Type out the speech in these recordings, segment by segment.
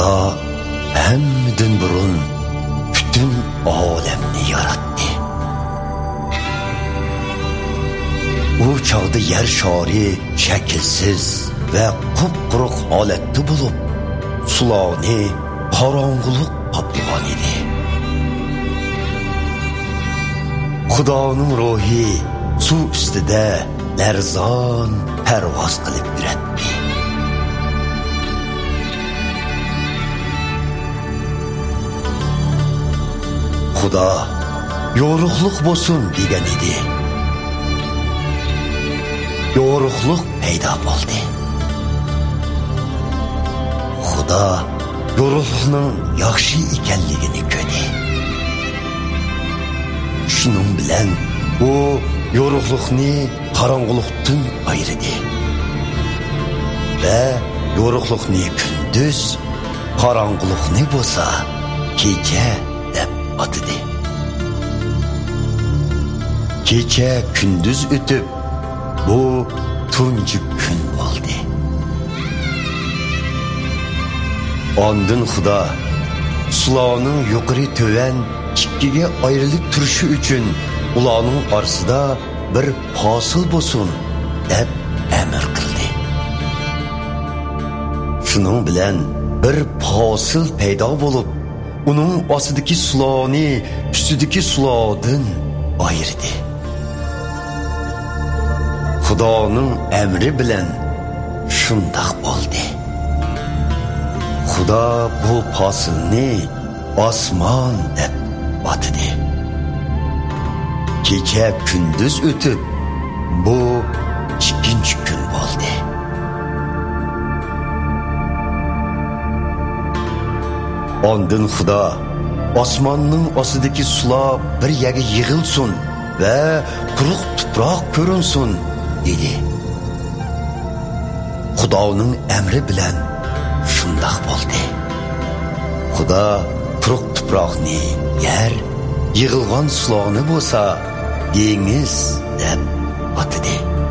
Xudo hammadan burun bütün olamni yaratdi. U chog'da yer shari shaklsiz va qup-quruq holatda bo'lib, suloni qorong'ulik qoplagan edi. Xudoning ruhi suv ustida larzon parvoz qilib yuradi. Xudo yo'ruqlik bo'lsin degan edi. Yo'ruqlik paydo bo'ldi. Xudo yo'ruqlikning yaxshi ekanligini ko'rdi. Shuning bilan u yo'ruqlikni qorong'ulikdan ayirdi. Va yo'ruqlikni kunduz, qorong'ulikni bo'lsa kecha deb atadi. Kecha kunduz o'tib, bu tunji kun bo'ldi. Ondan Xudo sularning yuqori to'van ikkiga ayrilib turishi uchun ularning orasida bir hosil bo'lsin deb amr qildi. Shuning bilan bir hosil paydo bo'lib, uning ostidagi sularni ustidagi sulardan ayirdi. Xudoning amri bilan shundoq bo'ldi. Xudo bu hosilni osmon deb atadi. Kecha kunduz o'tib, bu ikkinchi kun bo'ldi. Ondan Xudo osmonning ostidagi sular bir yerga yig'ilsin va quruq tuproq ko'rinsin dedi. Xudoning amri bilan shundoq bo'ldi. Xudo quruq tuproqni yer, yig'ilgan sularni bo'lsa dengiz deb atadi.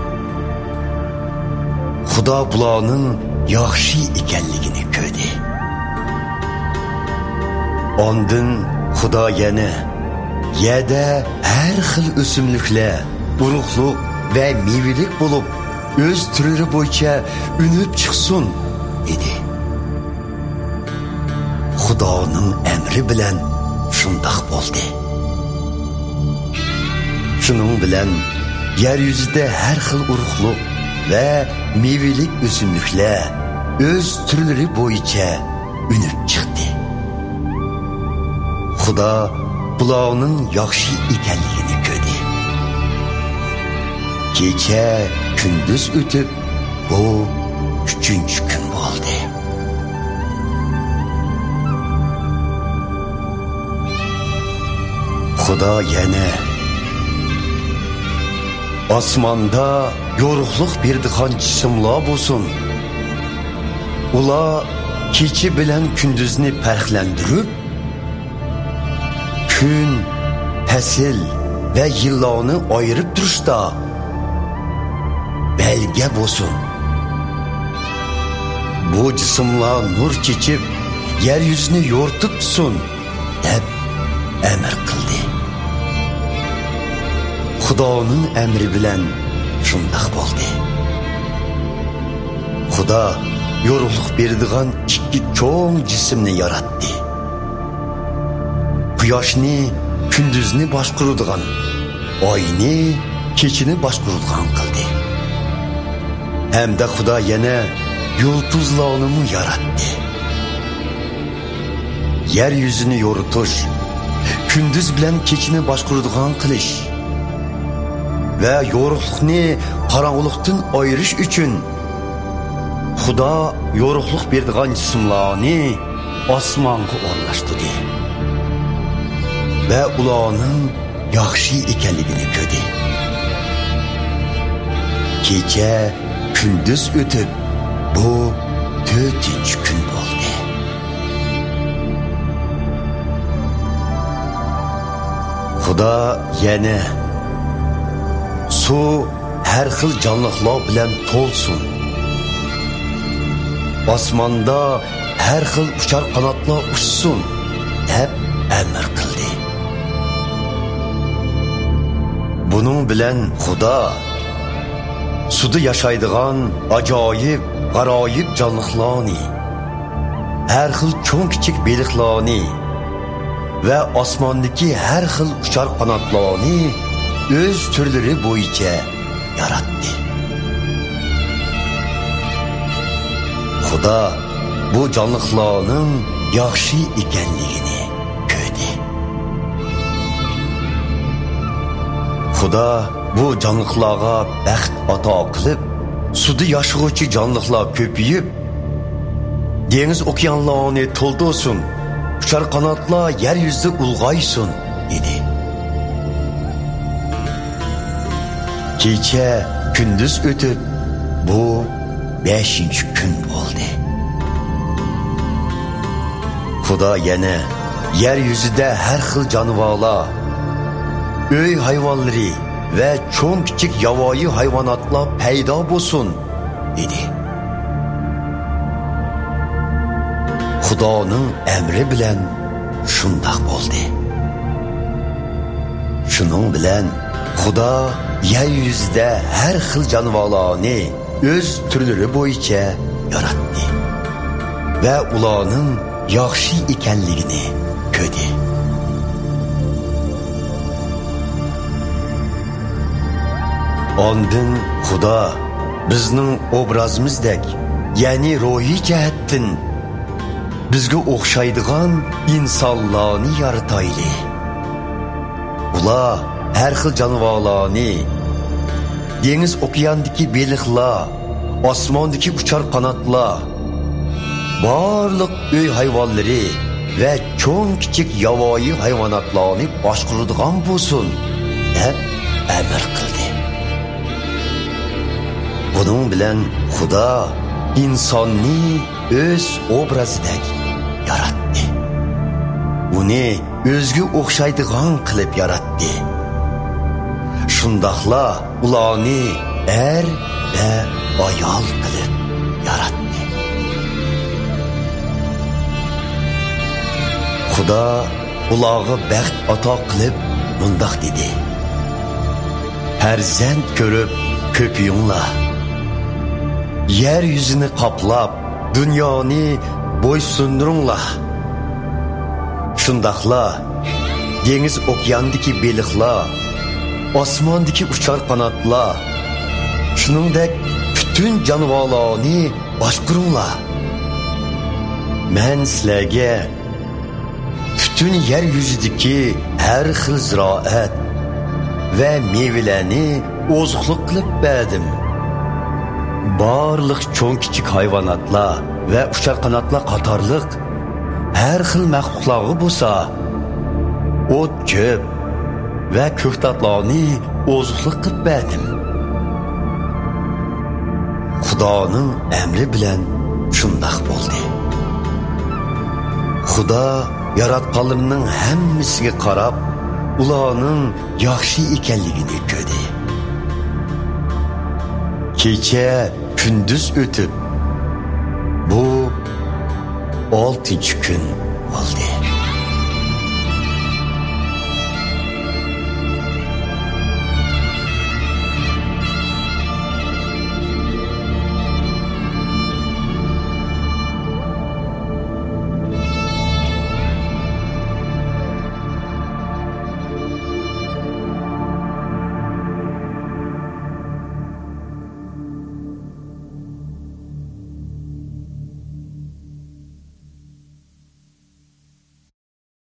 Xudo bularning yaxshi ekanligini ko'rdi. Ondan Xudo yana yerda har xil o'simliklar, urug'liq va mevelik bo'lib, o'z turlari bo'yicha unib chiqsin dedi. Xudoning amri bilan shundoq bo'ldi. Shuning bilan yer yuzida har xil urug'liq va mevelik o'simliklar o'z turlari bo'yicha unib chiqdi. Xudo bularning yaxshi ekanligini ko'rdi. Kecha kunduz o'tib, bu uchinchi kun bo'ldi. Xudo yana osmonda yo'ruqlik berdigan jismlar bo'lsin. Ular kecha bilan kunduzni farqlantirib, kun, fasl va yillarni ayirib turishda belga bo'lsin. Bu jismlar nur chechib, yer yuzini yo'rtib tursin deb amr qildi. Xudoning amri bilan shundoq bo'ldi. Xudo yo'ruqlik beradigan ikki cho'ng jismni yaratdi. Quyoshni kunduzni boshqaradigan, oyni kechini boshqaradigan qildi. Hamda Xudo yana yulduzlarni yaratdi. Yer yuzini yo'ritish, kunduz bilan kechini boshqaradigan qilish va yo'ruqlikni qorong'ulikdan ayirish uchun Xudo yo'ruqlik beradigan jismlarni osmonga o'rnashtirdi. Ve ularning yaxshi ekanligini ko'rdi. Kecha kunduz o'tib, bu 4-chi kun bo'ldi. Xudo yana suv har xil jonliqlar bilan to'lsin. Osmonda har xil uchar qanotlar uçsun deb emir qildi. Bunun bilan Xudo suda yashaydigan ajoyib, g'aroyib jonliqlarni, har xil cho'ng kichik beliqlarni va osmondagi har xil uchar qanotlarni o'z turlari bo'yicha yaratdi. Xudo bu jonliqlarning yaxshi ekanligini ko'rdi. Xudo bu jonliqlarga baxt ato qilib, suda yashag'uvchi jonliqlar ko'payib, dengiz okeanlarni to'ldirsin, uchar qanotlar yer yuzida ulg'aysin dedi. Kecha kunduz o'tib, bu 5-kun bo'ldi. Xudo yana yer yuzida har xil jonivorlar, uy hayvonlari ve cho'ng kichik yovvoyi hayvonotlar paydo bo'lsin dedi. Xudoning emri bilan shundoq bo'ldi. Shuning bilan Xudo yer yuzida har xil jonivorlarni o'z turlari bo'yicha yaratdi va ularning yaxshi ekanligini ko'rdi. Ondan Xudo bizning obrazimizdek, ya'ni ruhiy jihatdan bizga o'xshaydigan insonlarni yaratayli. Ular har xil jonivorlarni, dengiz okeandagi beliqlar, osmondagi uchar qanotlar, barliq uy hayvonlari va cho'ng kichik yovvoyi hayvonotlarni boshqaradigan bo'lsin deb amr qildi. Bunun bilan Xudo insonni o'z obrazidek yaratdi. Uni o'zga o'xshaydigan qilib yaratdi. Shundaqla ularni er va ayol qilib yaratdi. Xudo ularga baxt ato qilib bundoq dedi: Farzand ko'rib ko'payinglar. Yer yüzünü qaplab, dünyoni bo'ysundiringlar. Shundaqla dengiz okeandagi beliqlar, osmondagi uchar qanotlar, shuningdek butun jonivorlarni boshqaringlar. Men sizlarga butun yer yuzidagi har xil ziroat va mevalarni oziqlik qilib berdim. Barliq cho'ng kichik hayvonotlar va uchar qanotlar qatorliq har xil maxluqlarga bo'lsa, o't ko'p va ko'ktatlarni oziqlik qilib berdim. Xudoning amri bilan shundoq bo'ldi. Xudo yaratganlarning hammasiga qarab, ularning yaxshi ekanligini ko'rdi. Kecha kunduz o'tib, bu 6-kun bo'ldi.